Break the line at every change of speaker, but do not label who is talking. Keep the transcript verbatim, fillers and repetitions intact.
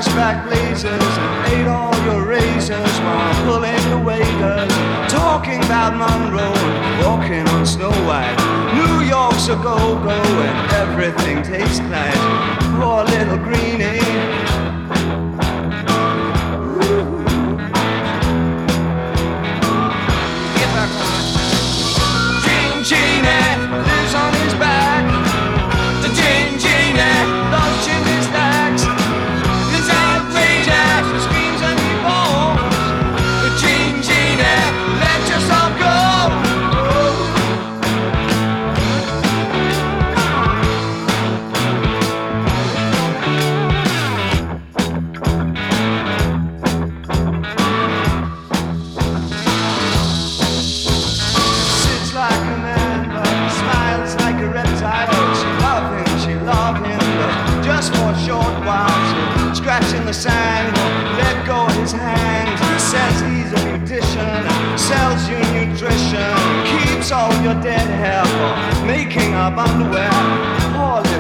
flashback blazers and ate all your razors while pulling the waders, talking about Monroe and walking on Snow White. New York's a go-go and everything tastes nice. Poor little greenie. Gene Genie lives on his back. The Gene Genie loves chimney stacks. His outrageous screams and he falls. The Gene Genie, let yourself go. Sits like a man, but smiles like a reptile. She love him, she love him, but just for a short while. So scratching the sand, let go of his hand. He says he's a beautician, sells you nutrition, keeps all your dead hair for making up underwear. Poor